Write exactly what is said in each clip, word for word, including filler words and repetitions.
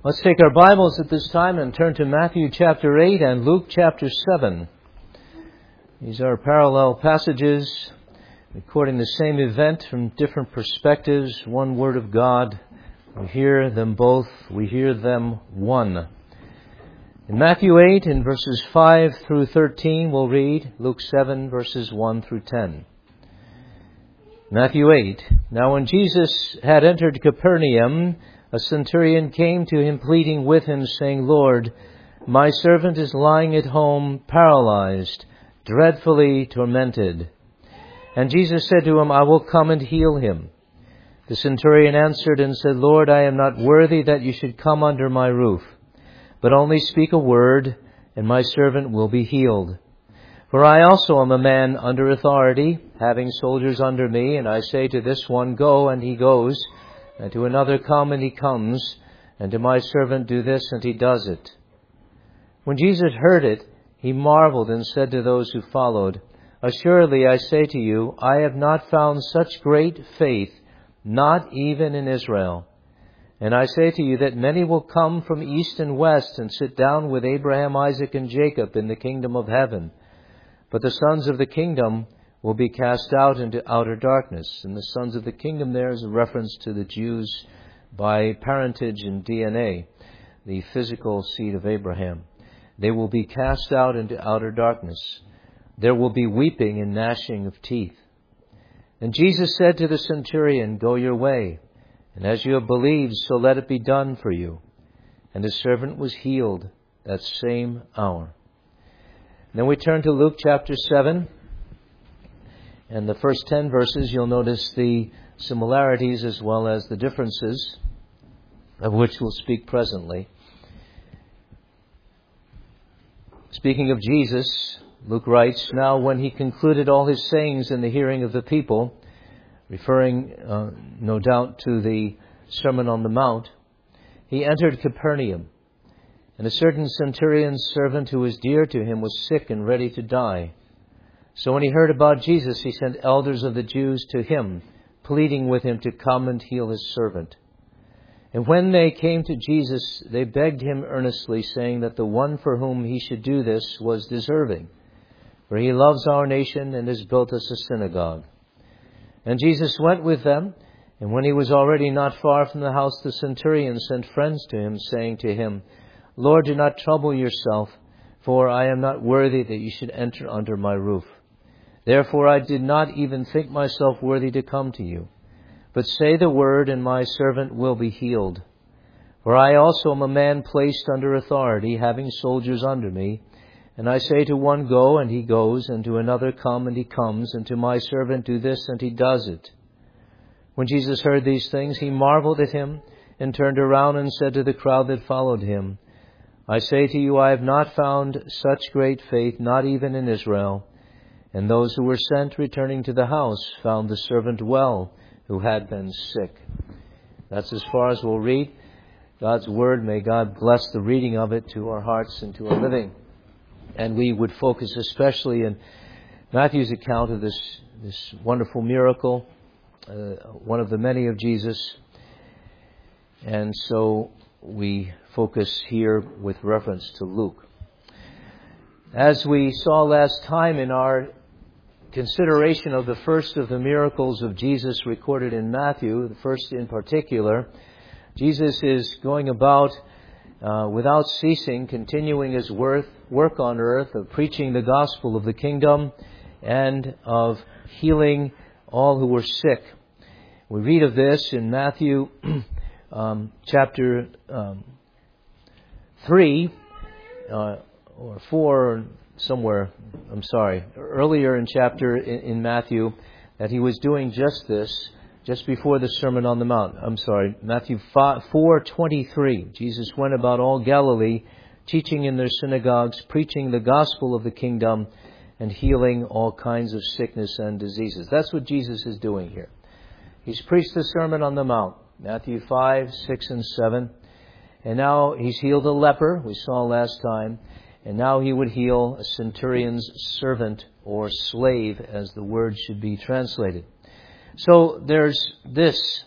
Let's take our Bibles at this time and turn to Matthew chapter eight and Luke chapter seven. These are parallel passages recording the same event from different perspectives, one Word of God. We hear them both, we hear them one. In Matthew eight, in verses five through thirteen, we'll read Luke seven, verses one through ten. Matthew eight. Now when Jesus had entered Capernaum, a centurion came to him pleading with him, saying, Lord, my servant is lying at home, paralyzed, dreadfully tormented. And Jesus said to him, I will come and heal him. The centurion answered and said, Lord, I am not worthy that you should come under my roof, but only speak a word, and my servant will be healed. For I also am a man under authority, having soldiers under me, and I say to this one, go, and he goes, and to another, come, and he comes, and to my servant, do this, and he does it. When Jesus heard it, he marveled and said to those who followed, Assuredly I say to you, I have not found such great faith, not even in Israel. And I say to you that many will come from east and west and sit down with Abraham, Isaac, and Jacob in the kingdom of heaven. But the sons of the kingdom will be cast out into outer darkness. And the sons of the kingdom there is a reference to the Jews by parentage and D N A, the physical seed of Abraham. They will be cast out into outer darkness. There will be weeping and gnashing of teeth. And Jesus said to the centurion, Go your way, and as you have believed, so let it be done for you. And his servant was healed that same hour. And then we turn to Luke chapter seven. And the first ten verses, you'll notice the similarities as well as the differences, of which we'll speak presently. Speaking of Jesus, Luke writes, Now when he concluded all his sayings in the hearing of the people, referring uh, no doubt to the Sermon on the Mount, he entered Capernaum. And a certain centurion's servant who was dear to him was sick and ready to die. So when he heard about Jesus, he sent elders of the Jews to him, pleading with him to come and heal his servant. And when they came to Jesus, they begged him earnestly, saying that the one for whom he should do this was deserving, for he loves our nation and has built us a synagogue. And Jesus went with them, and when he was already not far from the house, the centurion sent friends to him, saying to him, Lord, do not trouble yourself, for I am not worthy that you should enter under my roof. Therefore I did not even think myself worthy to come to you. But say the word, and my servant will be healed. For I also am a man placed under authority, having soldiers under me. And I say to one, Go, and he goes, and to another, Come, and he comes, and to my servant, Do this, and he does it. When Jesus heard these things, he marveled at him, and turned around and said to the crowd that followed him, I say to you, I have not found such great faith, not even in Israel. And those who were sent, returning to the house, found the servant well, who had been sick. That's as far as we'll read God's Word. May God bless the reading of it to our hearts and to our living. And we would focus especially in Matthew's account of this, this wonderful miracle, uh, one of the many of Jesus. And so we focus here with reference to Luke. As we saw last time in our consideration of the first of the miracles of Jesus recorded in Matthew, the first in particular, Jesus is going about uh, without ceasing, continuing his work, work on earth of preaching the gospel of the kingdom and of healing all who were sick. We read of this in Matthew um, chapter um, three uh, or four, somewhere, I'm sorry, earlier in chapter in, in Matthew, that he was doing just this, just before the Sermon on the Mount. I'm sorry, Matthew four twenty-three. Jesus went about all Galilee, teaching in their synagogues, preaching the gospel of the kingdom, and healing all kinds of sickness and diseases. That's what Jesus is doing here. He's preached the Sermon on the Mount, Matthew five, six, and seven. And now he's healed a leper, we saw last time. And now he would heal a centurion's servant or slave, as the word should be translated. So there's this.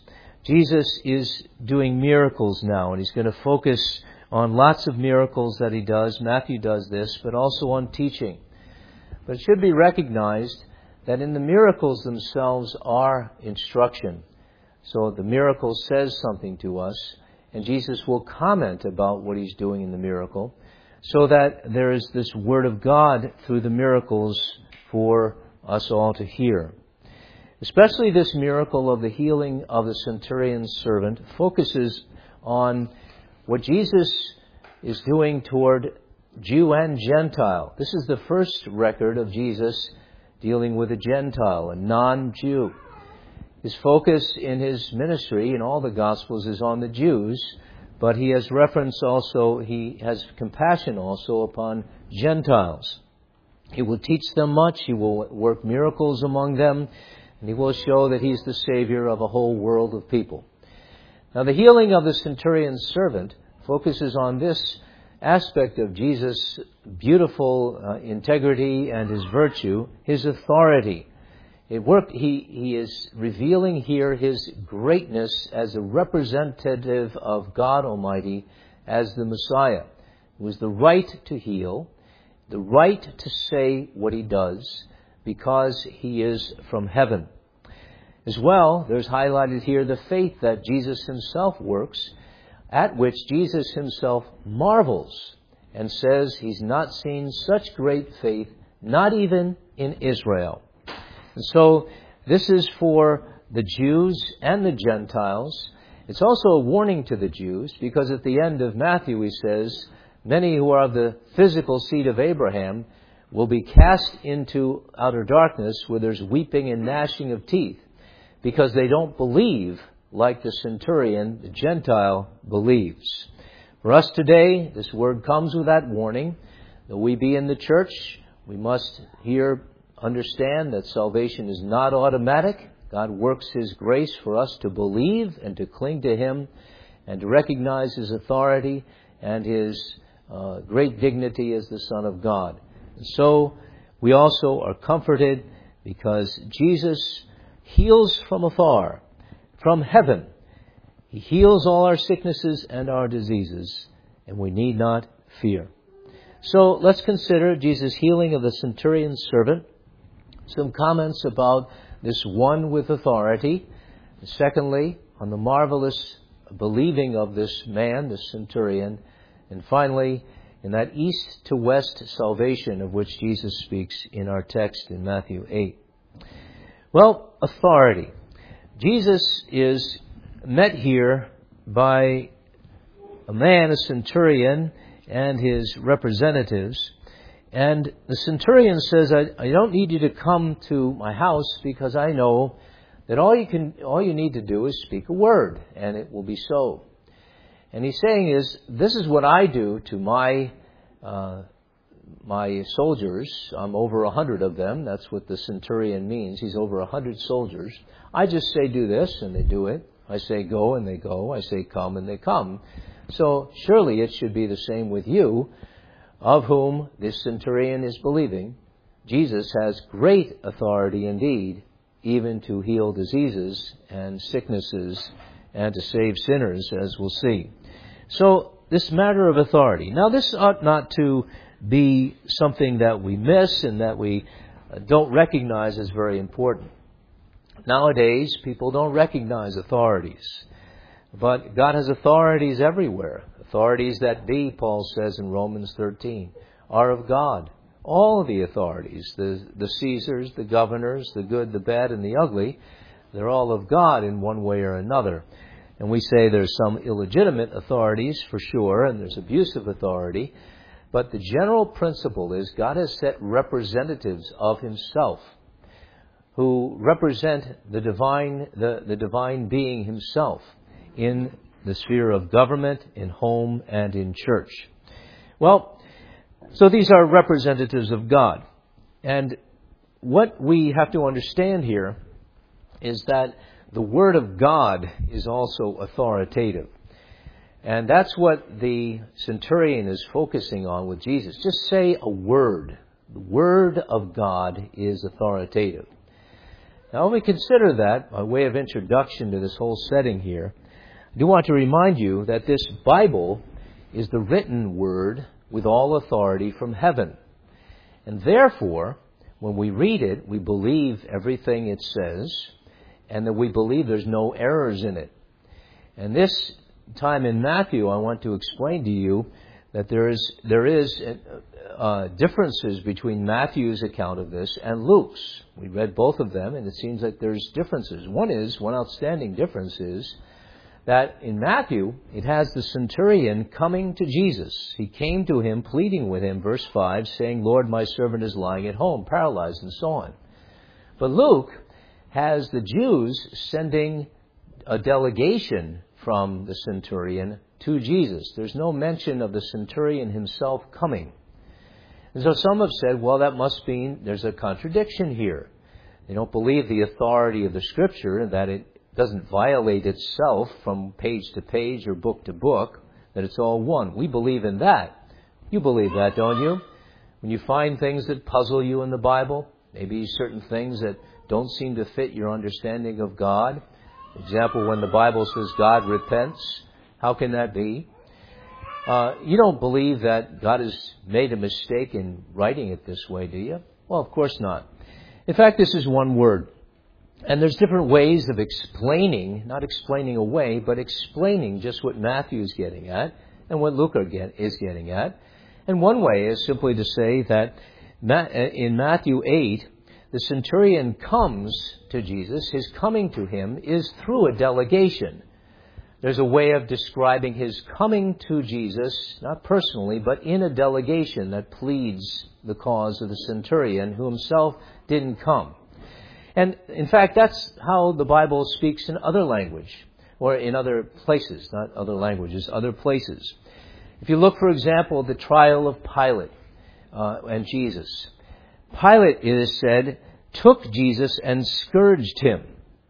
Jesus is doing miracles now, and he's going to focus on lots of miracles that he does. Matthew does this, but also on teaching. But it should be recognized that in the miracles themselves are instruction. So the miracle says something to us, and Jesus will comment about what he's doing in the miracle, so that there is this word of God through the miracles for us all to hear. Especially this miracle of the healing of the centurion's servant focuses on what Jesus is doing toward Jew and Gentile. This is the first record of Jesus dealing with a Gentile, a non-Jew. His focus in his ministry in all the Gospels is on the Jews, but he has reference also, he has compassion also upon Gentiles. He will teach them much, he will work miracles among them, and he will show that he's the Savior of a whole world of people. Now, the healing of the centurion's servant focuses on this aspect of Jesus' beautiful uh, integrity and his virtue, his authority. It worked, he, he is revealing here his greatness as a representative of God Almighty as the Messiah. It was the right to heal, the right to say what he does, because he is from heaven. As well, there's highlighted here the faith that Jesus himself works, at which Jesus himself marvels and says he's not seen such great faith, not even in Israel. And so this is for the Jews and the Gentiles. It's also a warning to the Jews, because at the end of Matthew he says, many who are of the physical seed of Abraham will be cast into outer darkness where there's weeping and gnashing of teeth, because they don't believe like the centurion, the Gentile, believes. For us today, this word comes with that warning. Though we be in the church, we must here understand that salvation is not automatic. God works his grace for us to believe and to cling to him and to recognize his authority and his uh, great dignity as the Son of God. And so we also are comforted because Jesus heals from afar, from heaven. He heals all our sicknesses and our diseases, and we need not fear. So let's consider Jesus' healing of the centurion's servant, some comments about this one with authority, and secondly, on the marvelous believing of this man, the centurion, and finally, in that east to west salvation of which Jesus speaks in our text in Matthew eight. Well, authority. Jesus is met here by a man, a centurion, and his representatives. And the centurion says, I, I don't need you to come to my house, because I know that all you can, all you need to do is speak a word, and it will be so. And he's saying is, this is what I do to my uh, my soldiers. I'm over a hundred of them. That's what the centurion means. He's over a hundred soldiers. I just say do this, and they do it. I say go, and they go. I say come, and they come. So surely it should be the same with you, of whom this centurion is believing. Jesus has great authority indeed, even to heal diseases and sicknesses and to save sinners, as we'll see. So this matter of authority. Now, this ought not to be something that we miss and that we don't recognize as very important. Nowadays, people don't recognize authorities. But God has authorities everywhere. Authorities that be, Paul says in Romans thirteen, are of God. All of the authorities, the, the Caesars, the governors, the good, the bad, and the ugly, they're all of God in one way or another. And we say there's some illegitimate authorities for sure, and there's abusive authority. But the general principle is God has set representatives of himself who represent the divine, the, the divine being himself in the sphere of government, in home, and in church. Well, so these are representatives of God. And what we have to understand here is that the Word of God is also authoritative. And that's what the centurion is focusing on with Jesus. Just say a word. The Word of God is authoritative. Now, when we consider that, by way of introduction to this whole setting here, I do want to remind you that this Bible is the written word with all authority from heaven. And therefore, when we read it, we believe everything it says, and that we believe there's no errors in it. And this time in Matthew, I want to explain to you that there is there is uh, differences between Matthew's account of this and Luke's. We read both of them, and it seems like there's differences. One is, one outstanding difference is that in Matthew, it has the centurion coming to Jesus. He came to him, pleading with him, verse five, saying, Lord, my servant is lying at home, paralyzed, and so on. But Luke has the Jews sending a delegation from the centurion to Jesus. There's no mention of the centurion himself coming. And so some have said, well, that must mean there's a contradiction here. They don't believe the authority of the Scripture, that it doesn't violate itself from page to page or book to book, that it's all one. We believe in that. You believe that, don't you? When you find things that puzzle you in the Bible, maybe certain things that don't seem to fit your understanding of God. For example, when the Bible says God repents, how can that be? Uh, you don't believe that God has made a mistake in writing it this way, do you? Well, of course not. In fact, this is one word. And there's different ways of explaining, not explaining away, but explaining just what Matthew is getting at and what Luke is getting at. And one way is simply to say that in Matthew eight, the centurion comes to Jesus. His coming to him is through a delegation. There's a way of describing his coming to Jesus, not personally, but in a delegation that pleads the cause of the centurion who himself didn't come. And in fact, that's how the Bible speaks in other language, or in other places, not other languages, other places. If you look, for example, at the trial of Pilate uh, and Jesus, Pilate, it is said, took Jesus and scourged him.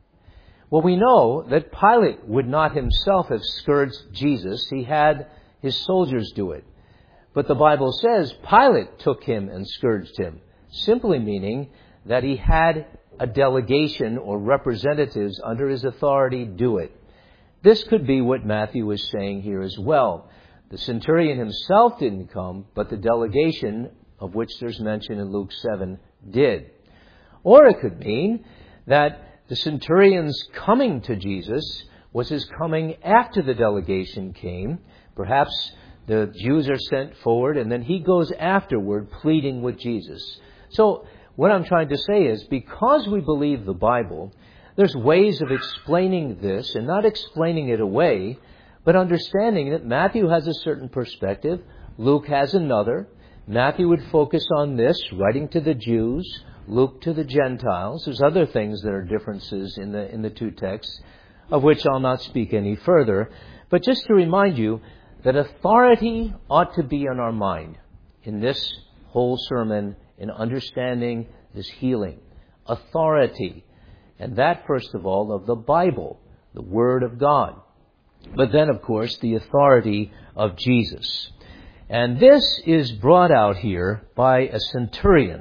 Well, we know that Pilate would not himself have scourged Jesus. He had his soldiers do it. But the Bible says Pilate took him and scourged him, simply meaning that he had a delegation or representatives under his authority do it. This could be what Matthew is saying here as well. The centurion himself didn't come, but the delegation, of which there's mention in Luke seven, did. Or it could mean that the centurion's coming to Jesus was his coming after the delegation came. Perhaps the Jews are sent forward, and then he goes afterward pleading with Jesus. So what I'm trying to say is, because we believe the Bible, there's ways of explaining this, and not explaining it away, but understanding that Matthew has a certain perspective, Luke has another. Matthew would focus on this, writing to the Jews, Luke to the Gentiles. There's other things that are differences in the in the two texts, of which I'll not speak any further. But just to remind you that authority ought to be on our mind in this whole sermon, in understanding this healing. Authority. And that, first of all, of the Bible, the Word of God. But then, of course, the authority of Jesus. And this is brought out here by a centurion.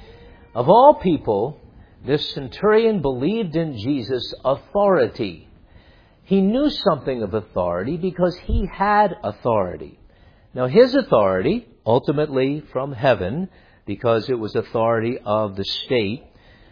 Of all people, this centurion believed in Jesus' authority. He knew something of authority because he had authority. Now, his authority, ultimately from heaven, because it was authority of the state,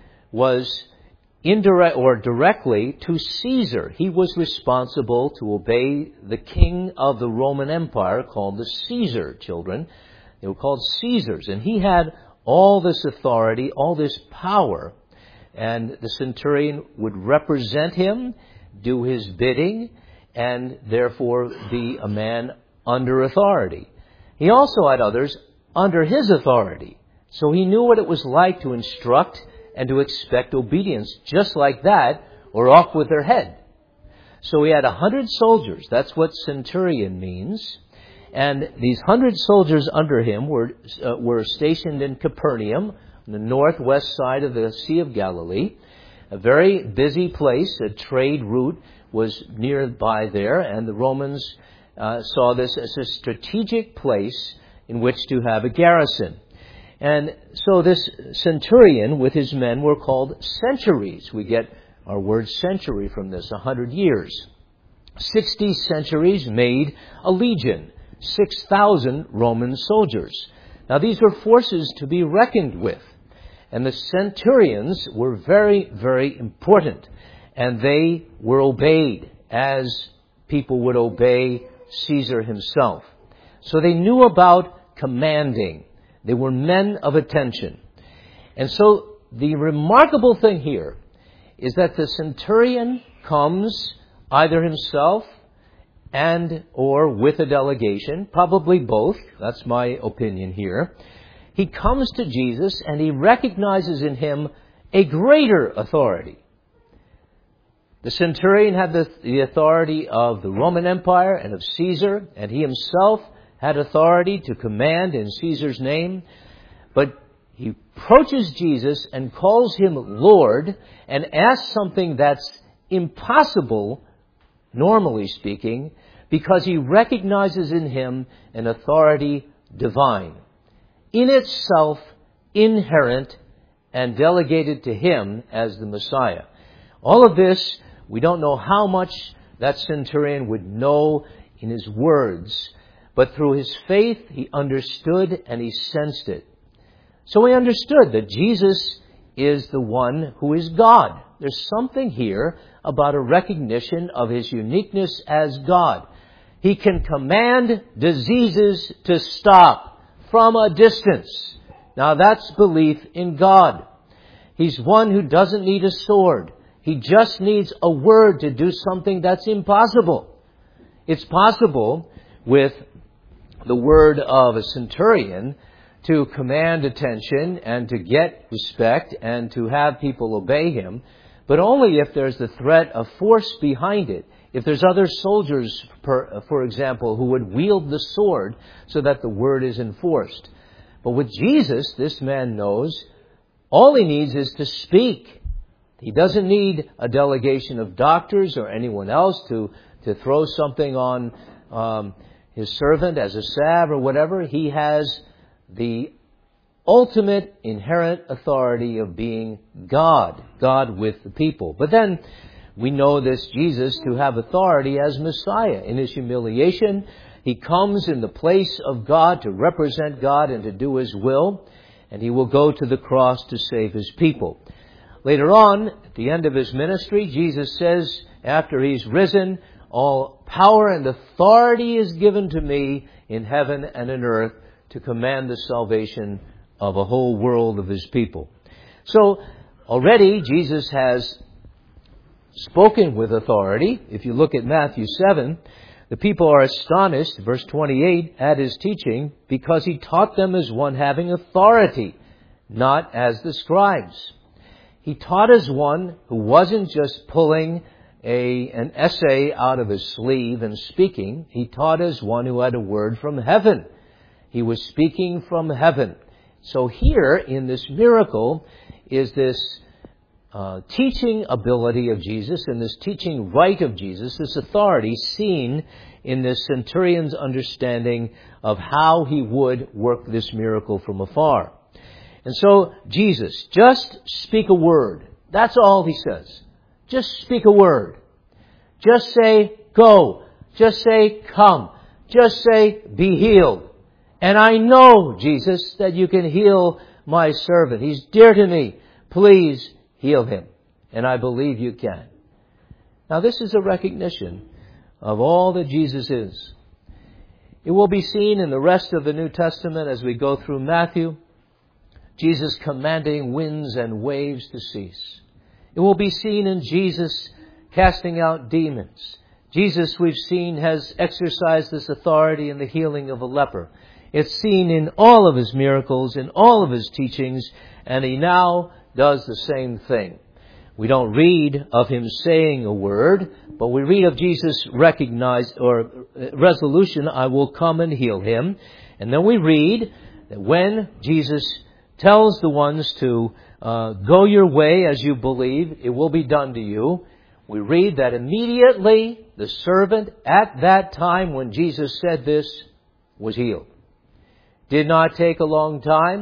was indirect or directly to Caesar. He was responsible to obey the king of the Roman Empire, called the Caesar children. They were called Caesars, and he had all this authority, all this power, and the centurion would represent him, do his bidding, and therefore be a man under authority. He also had others under his authority, so he knew what it was like to instruct and to expect obedience just like that, or off with their head. So he had a hundred soldiers. That's what centurion means. And these hundred soldiers under him were uh, were stationed in Capernaum, on the northwest side of the Sea of Galilee. A very busy place. A trade route was nearby there, and the Romans uh, saw this as a strategic place in which to have a garrison. And so this centurion with his men were called centuries. We get our word century from this, a hundred years. Sixty centuries made a legion, six thousand Roman soldiers. Now these were forces to be reckoned with. And the centurions were very, very important. And they were obeyed as people would obey Caesar himself. So they knew about commanding. They were men of attention. And so the remarkable thing here is that the centurion comes either himself and or with a delegation, probably both. That's my opinion here. He comes to Jesus and he recognizes in him a greater authority. The centurion had the, the authority of the Roman Empire and of Caesar, and he himself had authority to command in Caesar's name. But he approaches Jesus and calls him Lord and asks something that's impossible, normally speaking, because he recognizes in him an authority divine, in itself inherent and delegated to him as the Messiah. All of this, we don't know how much that centurion would know in his words, but through his faith he understood and he sensed it. So he understood that Jesus is the one who is God. There's something here about a recognition of his uniqueness as God. He can command diseases to stop from a distance. Now that's belief in God. He's one who doesn't need a sword. He just needs a word to do something that's impossible. It's possible with the word of a centurion to command attention and to get respect and to have people obey him, but only if there's the threat of force behind it. If there's other soldiers, per, for example, who would wield the sword so that the word is enforced. But with Jesus, this man knows all he needs is to speak. He doesn't need a delegation of doctors or anyone else to, to throw something on um, his servant as a salve or whatever. He has the ultimate inherent authority of being God, God with the people. But then we know this Jesus to have authority as Messiah. In his humiliation, he comes in the place of God to represent God and to do his will, and he will go to the cross to save his people. Later on, at the end of his ministry, Jesus says, after he's risen, all power and authority is given to me in heaven and in earth to command the salvation of a whole world of his people. So already Jesus has spoken with authority. If you look at Matthew seven, the people are astonished, verse twenty-eight, at his teaching because he taught them as one having authority, not as the scribes. He taught as one who wasn't just pulling a, an essay out of his sleeve and speaking. He taught as one who had a word from heaven. He was speaking from heaven. So here in this miracle is this uh, teaching ability of Jesus and this teaching right of Jesus, this authority seen in this centurion's understanding of how he would work this miracle from afar. And so Jesus, just speak a word. That's all he says. Just speak a word. Just say, go. Just say, come. Just say, be healed. And I know, Jesus, that you can heal my servant. He's dear to me. Please heal him. And I believe you can. Now this is a recognition of all that Jesus is. It will be seen in the rest of the New Testament as we go through Matthew. Jesus commanding winds and waves to cease. It will be seen in Jesus casting out demons. Jesus, we've seen, has exercised this authority in the healing of a leper. It's seen in all of his miracles, in all of his teachings, and he now does the same thing. We don't read of him saying a word, but we read of Jesus' recognized or resolution, I will come and heal him. And then we read that when Jesus tells the ones to uh, go your way as you believe, it will be done to you. We read that immediately the servant at that time when Jesus said this was healed. Did not take a long time.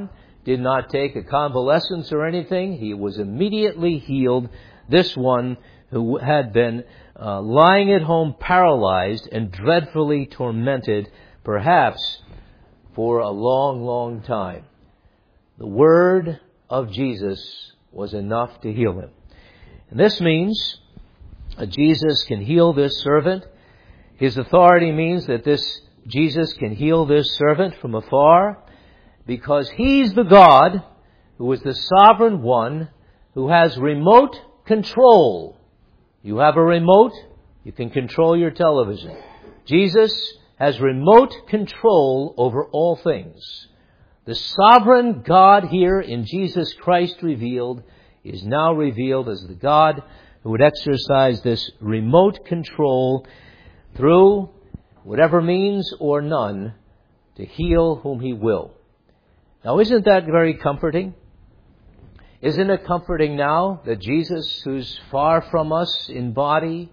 did not take a convalescence or anything. He was immediately healed. This one who had been uh, lying at home paralyzed and dreadfully tormented, perhaps for a long, long time. The word of Jesus was enough to heal him. And this means that Jesus can heal this servant. His authority means that this Jesus can heal this servant from afar, because He's the God who is the sovereign one who has remote control. You have a remote, you can control your television. Jesus has remote control over all things. The sovereign God here in Jesus Christ revealed is now revealed as the God who would exercise this remote control through whatever means or none to heal whom He will. Now, isn't that very comforting? Isn't it comforting now that Jesus, who's far from us in body,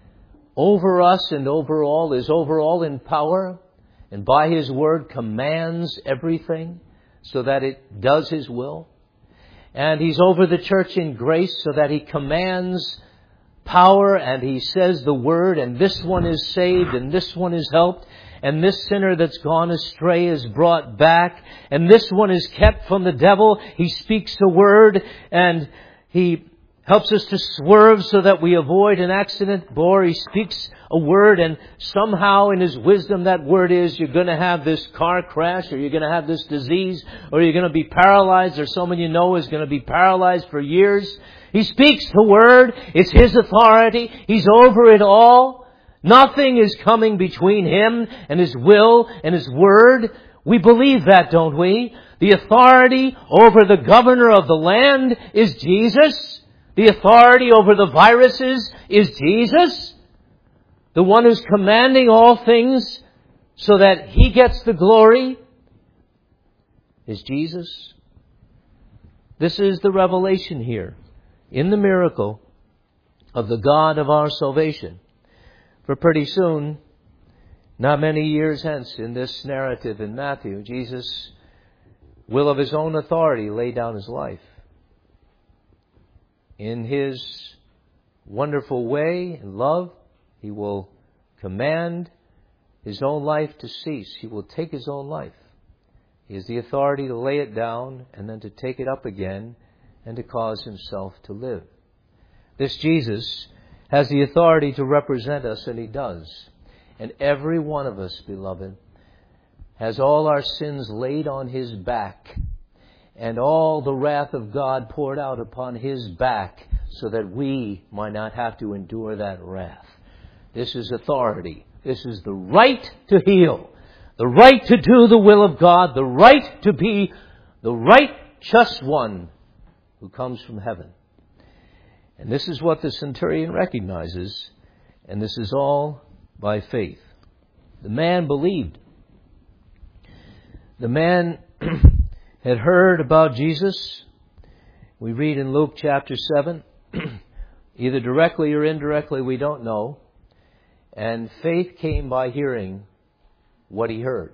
over us and over all, is over all in power, and by His word commands everything so that it does His will? And He's over the church in grace so that He commands power and He says the word, and this one is saved and this one is helped, and this sinner that's gone astray is brought back, and this one is kept from the devil. He speaks the word and He helps us to swerve so that we avoid an accident. Or He speaks a word and somehow in His wisdom that word is, you're going to have this car crash, or you're going to have this disease, or you're going to be paralyzed, or someone you know is going to be paralyzed for years. He speaks the word. It's His authority. He's over it all. Nothing is coming between Him and His will and His word. We believe that, don't we? The authority over the governor of the land is Jesus. The authority over the viruses is Jesus. The one who's commanding all things so that He gets the glory is Jesus. This is the revelation here in the miracle of the God of our salvation. For pretty soon, not many years hence in this narrative in Matthew, Jesus will of His own authority lay down His life. In His wonderful way and love, He will command His own life to cease. He will take His own life. He has the authority to lay it down and then to take it up again and to cause Himself to live. This Jesus has the authority to represent us, and He does. And every one of us, beloved, has all our sins laid on His back, and all the wrath of God poured out upon His back so that we might not have to endure that wrath. This is authority. This is the right to heal, the right to do the will of God, the right to be the righteous one who comes from heaven. And this is what the centurion recognizes, and this is all by faith. The man believed. The man had heard about Jesus. We read in Luke chapter seven, either directly or indirectly, we don't know. And faith came by hearing what he heard.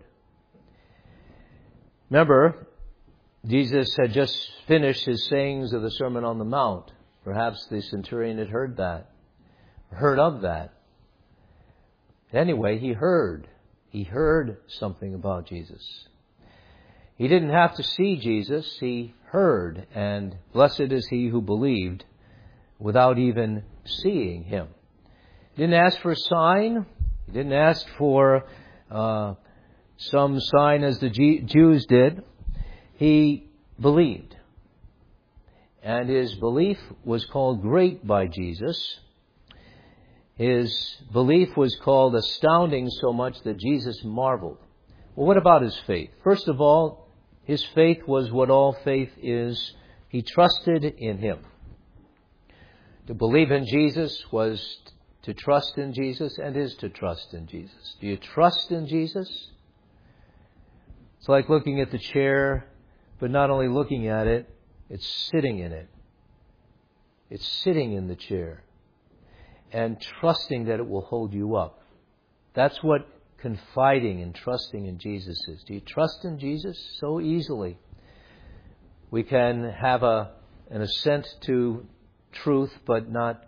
Remember, Jesus had just finished His sayings of the Sermon on the Mount. Perhaps the centurion had heard that, heard of that. Anyway, he heard. He heard something about Jesus. He didn't have to see Jesus. He heard. And blessed is he who believed without even seeing Him. He didn't ask for a sign. He didn't ask for uh, some sign as the G- Jews did. He believed. And his belief was called great by Jesus. His belief was called astounding so much that Jesus marveled. Well, what about his faith? First of all, his faith was what all faith is. He trusted in Him. To believe in Jesus was to trust in Jesus, and is to trust in Jesus. Do you trust in Jesus? It's like looking at the chair, but not only looking at it, it's sitting in it. It's sitting in the chair and trusting that it will hold you up. That's what confiding and trusting in Jesus is. Do you trust in Jesus? So easily. We can have a, an assent to truth, but not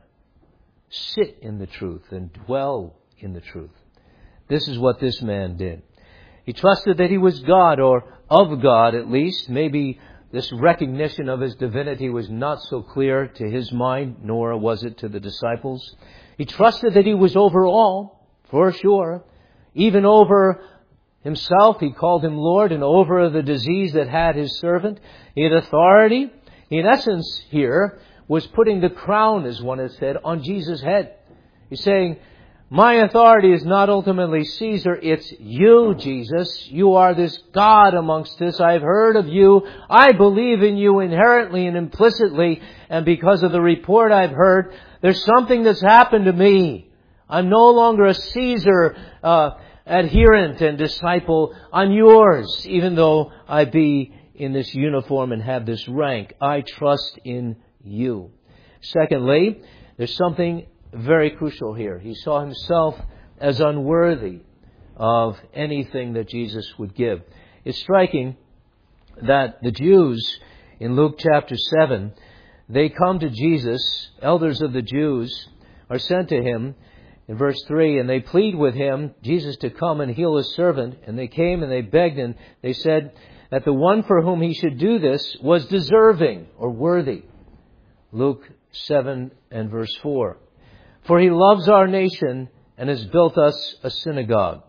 sit in the truth and dwell in the truth. This is what this man did. He trusted that he was God, or of God at least. Maybe this recognition of his divinity was not so clear to his mind, nor was it to the disciples. He trusted that he was over all, for sure. Even over himself, he called him Lord, and over the disease that had his servant. He had authority. In essence here was putting the crown, as one has said, on Jesus' head. He's saying, my authority is not ultimately Caesar, it's you, Jesus. You are this God amongst us. I've heard of you. I believe in you inherently and implicitly. And because of the report I've heard, there's something that's happened to me. I'm no longer a Caesar uh, adherent and disciple. I'm yours, even though I be in this uniform and have this rank. I trust in you. Secondly, there's something very crucial here. He saw himself as unworthy of anything that Jesus would give. It's striking that the Jews in Luke chapter seven, they come to Jesus, elders of the Jews are sent to him in verse three, and they plead with him, Jesus, to come and heal his servant. And they came and they begged, and they said that the one for whom he should do this was deserving or worthy. Luke seven and verse four. For he loves our nation and has built us a synagogue.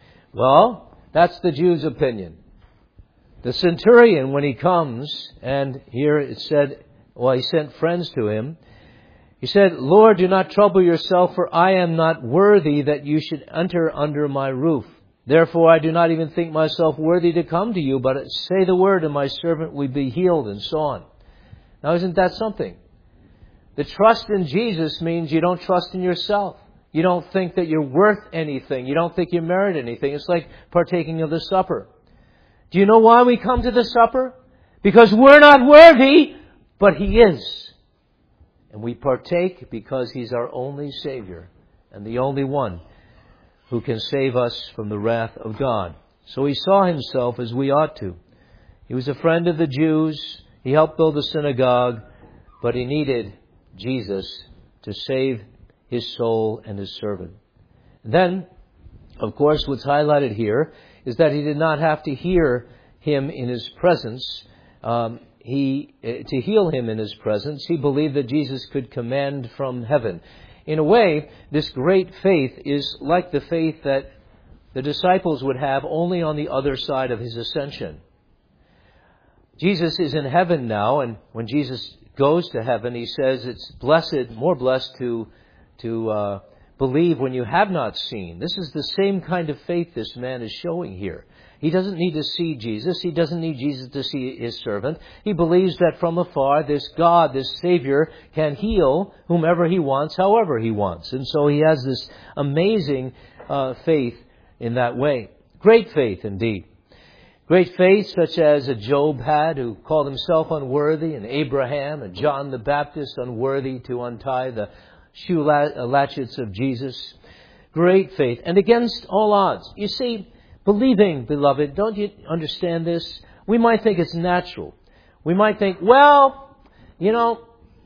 Well, that's the Jews' opinion. The centurion, when he comes, and here it said, well, he sent friends to him. He said, Lord, do not trouble yourself, for I am not worthy that you should enter under my roof. Therefore, I do not even think myself worthy to come to you, but say the word and my servant will be healed, and so on. Now, isn't that something? The trust in Jesus means you don't trust in yourself. You don't think that you're worth anything. You don't think you merit anything. It's like partaking of the supper. Do you know why we come to the supper? Because we're not worthy, but He is. And we partake because He's our only Savior and the only one who can save us from the wrath of God. So He saw Himself as we ought to. He was a friend of the Jews. He helped build the synagogue, but He needed Jesus to save His soul and His servant. Then, of course, what's highlighted here is that He did not have to hear Him in His presence. Um, he to heal Him in His presence. He believed that Jesus could command from heaven. In a way, this great faith is like the faith that the disciples would have only on the other side of His ascension. Jesus is in heaven now, and when Jesus goes to heaven, He says it's blessed, more blessed to to uh, believe when you have not seen. This is the same kind of faith this man is showing here. He doesn't need to see Jesus. He doesn't need Jesus to see His servant. He believes that from afar, this God, this Savior, can heal whomever He wants, however He wants. And so he has this amazing uh, faith in that way. Great faith indeed. Great faith such as a Job had, who called himself unworthy, and Abraham and John the Baptist unworthy to untie the shoe latchets of Jesus. Great faith. And against all odds. You see, believing, beloved, don't you understand this? We might think it's natural. We might think, well, you know,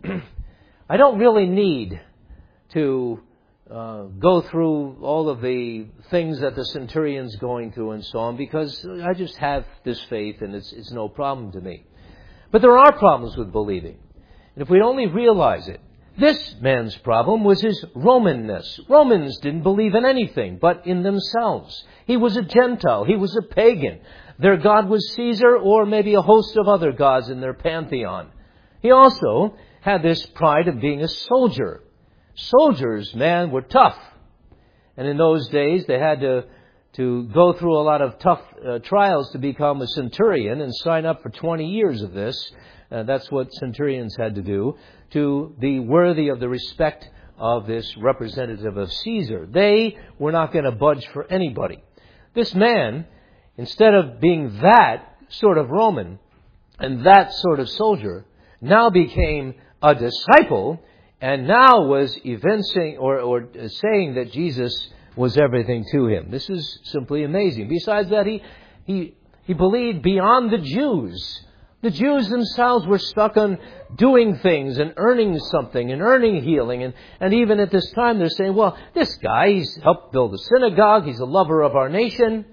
I don't really need to uh, go through all of the things that the centurion's going through and so on, because I just have this faith and it's, it's no problem to me. But there are problems with believing. And if we only realize it, this man's problem was his Romanness. Romans didn't believe in anything but in themselves. He was a Gentile. He was a pagan. Their God was Caesar, or maybe a host of other gods in their pantheon. He also had this pride of being a soldier. Soldiers, man, were tough. And in those days, they had to, to go through a lot of tough uh, trials to become a centurion and sign up for twenty years of this. Uh, that's what centurions had to do to be worthy of the respect of this representative of Caesar. They were not going to budge for anybody. This man, instead of being that sort of Roman and that sort of soldier, now became a disciple and now was evincing or, or saying that Jesus was everything to him. This is simply amazing. Besides that, he, he, he believed beyond the Jews The Jews themselves were stuck on doing things and earning something and earning healing. And, and even at this time they're saying, well, this guy, he's helped build a synagogue. He's a lover of our nation.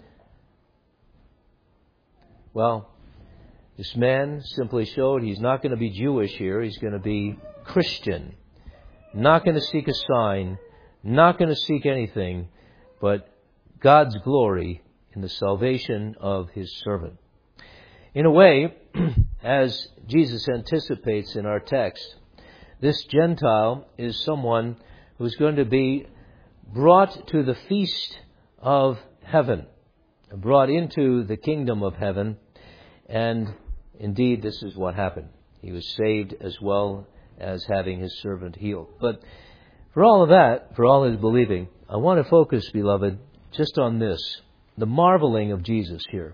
Well, this man simply showed he's not going to be Jewish here. He's going to be Christian. Not going to seek a sign. Not going to seek anything but God's glory in the salvation of His servant. In a way, as Jesus anticipates in our text, this Gentile is someone who's going to be brought to the feast of heaven, brought into the kingdom of heaven, and indeed this is what happened. He was saved as well as having his servant healed. But for all of that, for all his believing, I want to focus, beloved, just on this, the marveling of Jesus here.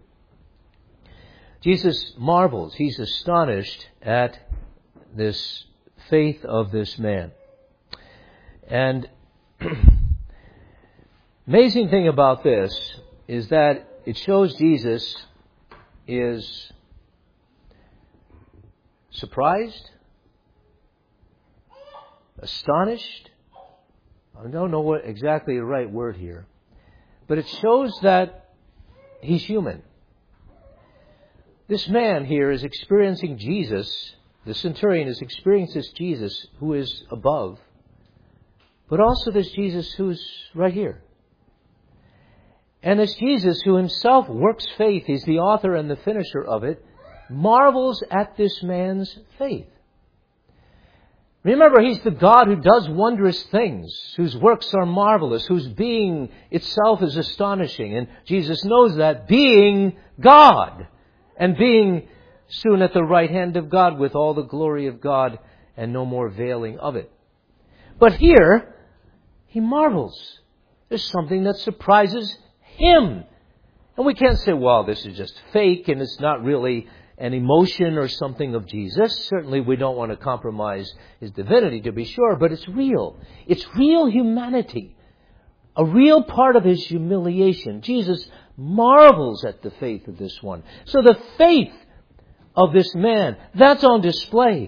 Jesus marvels. He's astonished at this faith of this man. And amazing thing about this is that it shows Jesus is surprised, astonished. I don't know what exactly the right word here, but it shows that he's human. This man here is experiencing Jesus. The centurion is experiencing this Jesus who is above, but also this Jesus who's right here. And this Jesus who himself works faith, he's the author and the finisher of it, marvels at this man's faith. Remember, he's the God who does wondrous things, whose works are marvelous, whose being itself is astonishing. And Jesus knows that, being God, and being soon at the right hand of God with all the glory of God and no more veiling of it. But here, he marvels. There's something that surprises him. And we can't say, well, this is just fake and it's not really an emotion or something of Jesus. Certainly we don't want to compromise his divinity, to be sure, but it's real. It's real humanity. A real part of his humiliation. Jesus marvels at the faith of this one. So the faith of this man, that's on display.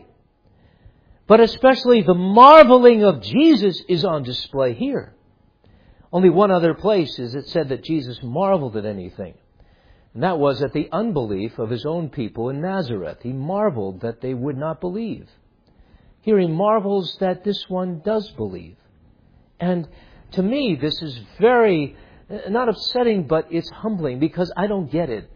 But especially the marveling of Jesus is on display here. Only one other place is it said that Jesus marveled at anything. And that was at the unbelief of his own people in Nazareth. He marveled that they would not believe. Here he marvels that this one does believe. And to me, this is very, not upsetting, but it's humbling because I don't get it.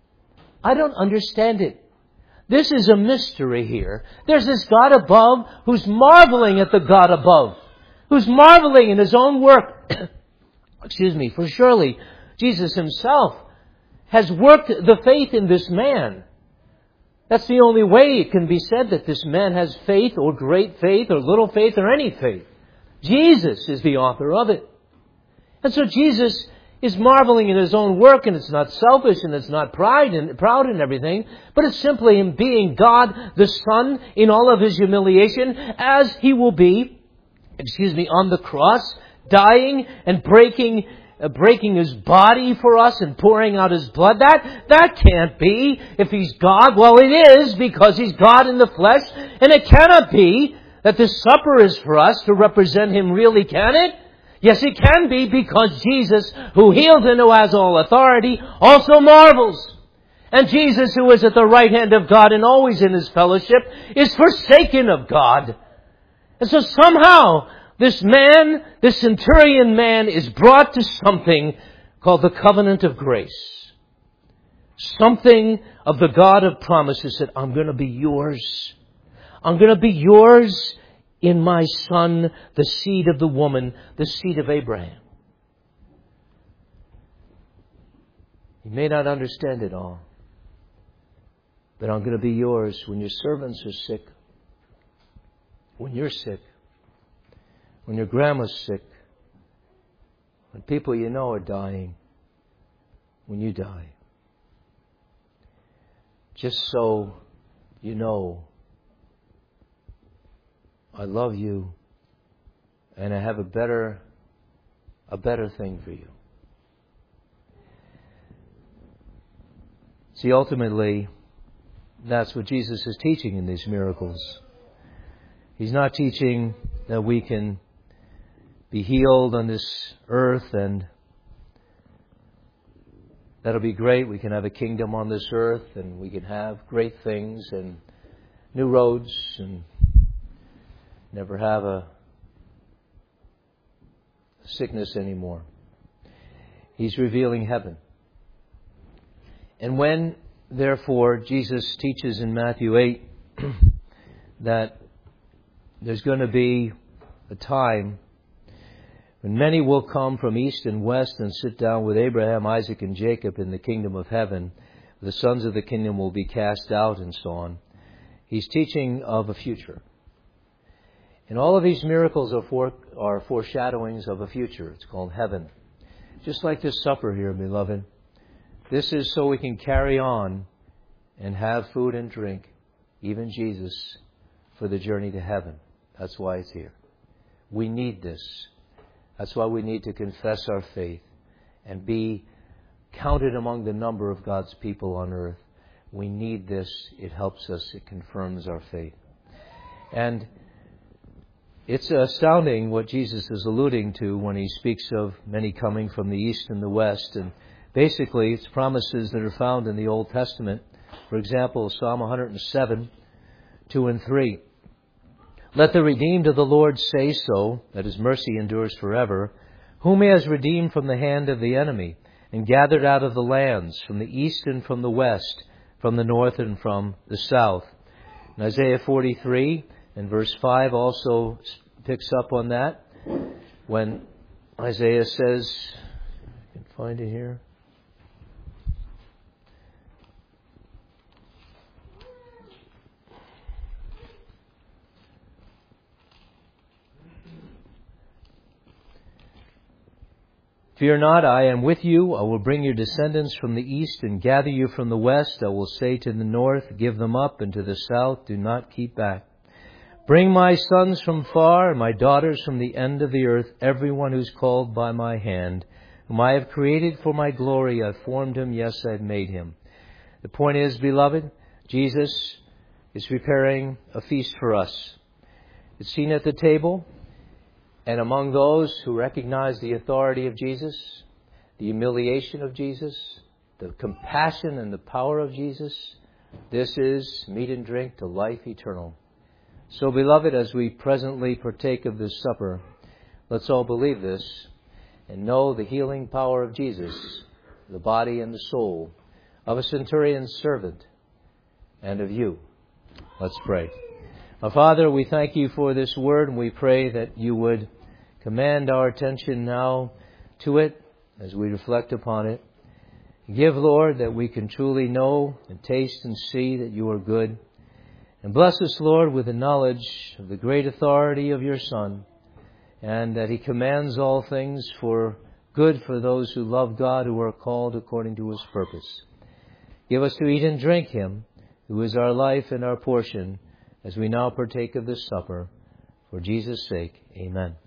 I don't understand it. This is a mystery here. There's this God above who's marveling at the God above, who's marveling in his own work. Excuse me, for surely Jesus himself has worked the faith in this man. That's the only way it can be said that this man has faith or great faith or little faith or any faith. Jesus is the author of it. And so Jesus is marveling in his own work, and it's not selfish and it's not pride and proud and everything, but it's simply him being God the Son in all of his humiliation as he will be, excuse me, on the cross, dying and breaking uh, breaking his body for us and pouring out his blood. That that can't be if he's God. Well, it is because he's God in the flesh, and it cannot be that this supper is for us to represent him, really, can it? Yes, it can be, because Jesus, who healed and who has all authority, also marvels. And Jesus, who is at the right hand of God and always in his fellowship, is forsaken of God. And so somehow, this man, this centurion man, is brought to something called the covenant of grace. Something of the God of promises that I'm going to be yours. I'm going to be yours in my son, the seed of the woman, the seed of Abraham. You may not understand it all, but I'm going to be yours when your servants are sick, when you're sick, when your grandma's sick, when people you know are dying, when you die. Just so you know, I love you, and I have a better, a better thing for you. See, ultimately, that's what Jesus is teaching in these miracles. He's not teaching that we can be healed on this earth and that'll be great. We can have a kingdom on this earth and we can have great things and new roads and never have a sickness anymore. He's revealing heaven. And when, therefore, Jesus teaches in Matthew eight that there's going to be a time when many will come from east and west and sit down with Abraham, Isaac, and Jacob in the kingdom of heaven, the sons of the kingdom will be cast out and so on. He's teaching of a future. And all of these miracles are, for, are foreshadowings of a future. It's called heaven. Just like this supper here, beloved. This is so we can carry on and have food and drink, even Jesus, for the journey to heaven. That's why it's here. We need this. That's why we need to confess our faith and be counted among the number of God's people on earth. We need this. It helps us. It confirms our faith. And it's astounding what Jesus is alluding to when he speaks of many coming from the east and the west. And basically, it's promises that are found in the Old Testament. For example, Psalm one hundred seven, two and three. Let the redeemed of the Lord say so, that his mercy endures forever, whom he has redeemed from the hand of the enemy, and gathered out of the lands, from the east and from the west, from the north and from the south. And Isaiah forty-three and verse five also picks up on that, when Isaiah says, I can find it here. Fear not, I am with you. I will bring your descendants from the east and gather you from the west. I will say to the north, give them up, and to the south, do not keep back. Bring my sons from far and my daughters from the end of the earth, everyone who's called by my hand, whom I have created for my glory. I formed him, yes, I've made him. The point is, beloved, Jesus is preparing a feast for us. It's seen at the table. And among those who recognize the authority of Jesus, the humiliation of Jesus, the compassion and the power of Jesus, this is meat and drink to life eternal. So, beloved, as we presently partake of this supper, let's all believe this and know the healing power of Jesus, the body and the soul, of a centurion's servant and of you. Let's pray. Our Father, we thank you for this word, and we pray that you would command our attention now to it as we reflect upon it. Give, Lord, that we can truly know and taste and see that you are good. And bless us, Lord, with the knowledge of the great authority of your Son, and that he commands all things for good for those who love God, who are called according to his purpose. Give us to eat and drink him, who is our life and our portion, as we now partake of this supper. For Jesus' sake, amen.